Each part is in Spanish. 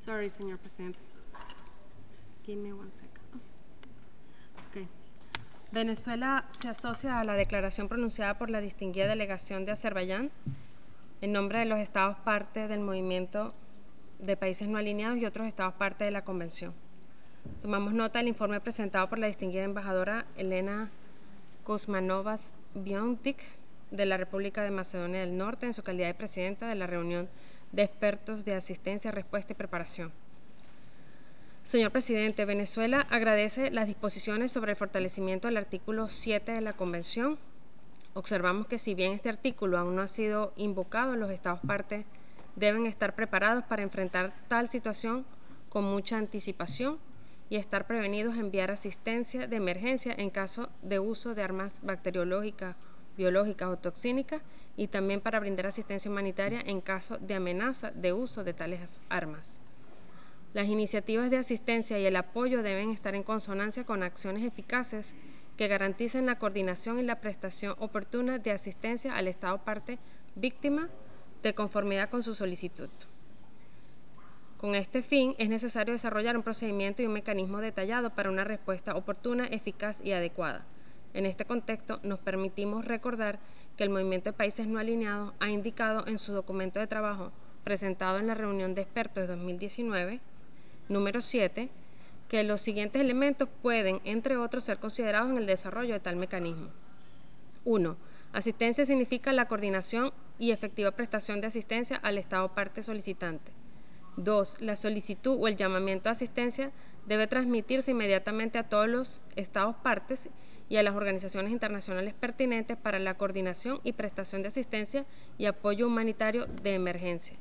Sorry, señor presidente. Give me one second. Okay. Venezuela se asocia a la declaración pronunciada por la distinguida delegación de Azerbaiyán en nombre de los estados parte del movimiento de países no alineados y otros estados parte de la convención. Tomamos nota del informe presentado por la distinguida embajadora Elena Kuzmanovas-Biontic de la República de Macedonia del Norte en su calidad de presidenta de la reunión de expertos de asistencia, respuesta y preparación. Señor presidente, Venezuela agradece las disposiciones sobre el fortalecimiento del artículo 7 de la Convención. Observamos que si bien este artículo aún no ha sido invocado, los estados parte deben estar preparados para enfrentar tal situación con mucha anticipación y estar prevenidos a enviar asistencia de emergencia en caso de uso de armas bacteriológicas, biológicas o toxínicas y también para brindar asistencia humanitaria en caso de amenaza de uso de tales armas. Las iniciativas de asistencia y el apoyo deben estar en consonancia con acciones eficaces que garanticen la coordinación y la prestación oportuna de asistencia al Estado parte víctima de conformidad con su solicitud. Con este fin, es necesario desarrollar un procedimiento y un mecanismo detallado para una respuesta oportuna, eficaz y adecuada. En este contexto, nos permitimos recordar que el Movimiento de Países No Alineados ha indicado en su documento de trabajo presentado en la reunión de expertos de 2019, número 7, que los siguientes elementos pueden, entre otros, ser considerados en el desarrollo de tal mecanismo. 1. Asistencia significa la coordinación y efectiva prestación de asistencia al Estado parte solicitante. 2. La solicitud o el llamamiento a asistencia debe transmitirse inmediatamente a todos los Estados partes y a las organizaciones internacionales pertinentes para la coordinación y prestación de asistencia y apoyo humanitario de emergencia.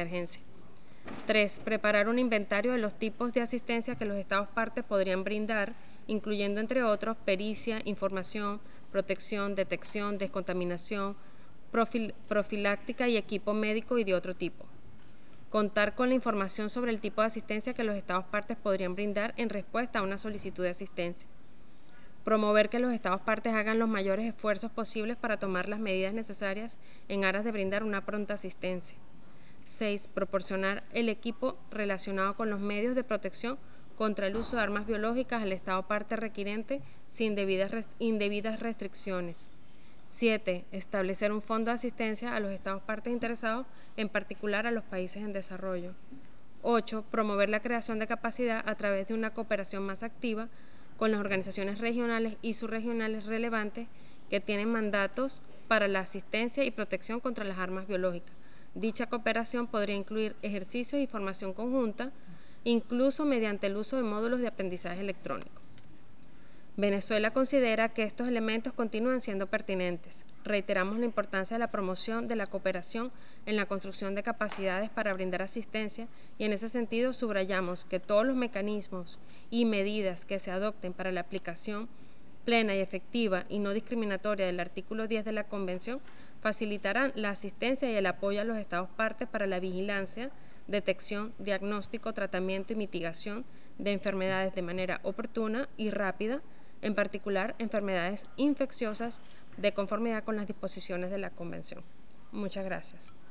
3. Preparar un inventario de los tipos de asistencia que los Estados partes podrían brindar, incluyendo, entre otros, pericia, información, protección, detección, descontaminación, profiláctica y equipo médico y de otro tipo. Contar con la información sobre el tipo de asistencia que los Estados partes podrían brindar en respuesta a una solicitud de asistencia. Promover que los Estados partes hagan los mayores esfuerzos posibles para tomar las medidas necesarias en aras de brindar una pronta asistencia. 6. Proporcionar el equipo relacionado con los medios de protección contra el uso de armas biológicas al Estado parte requiriente sin indebidas restricciones. 7. Establecer un fondo de asistencia a los Estados partes interesados, en particular a los países en desarrollo. 8. Promover la creación de capacidad a través de una cooperación más activa con las organizaciones regionales y subregionales relevantes que tienen mandatos para la asistencia y protección contra las armas biológicas. Dicha cooperación podría incluir ejercicios y formación conjunta, incluso mediante el uso de módulos de aprendizaje electrónico. Venezuela considera que estos elementos continúan siendo pertinentes. Reiteramos la importancia de la promoción de la cooperación en la construcción de capacidades para brindar asistencia y en ese sentido subrayamos que todos los mecanismos y medidas que se adopten para la aplicación plena y efectiva y no discriminatoria del artículo 10 de la Convención facilitarán la asistencia y el apoyo a los Estados partes para la vigilancia, detección, diagnóstico, tratamiento y mitigación de enfermedades de manera oportuna y rápida, en particular enfermedades infecciosas, de conformidad con las disposiciones de la Convención. Muchas gracias.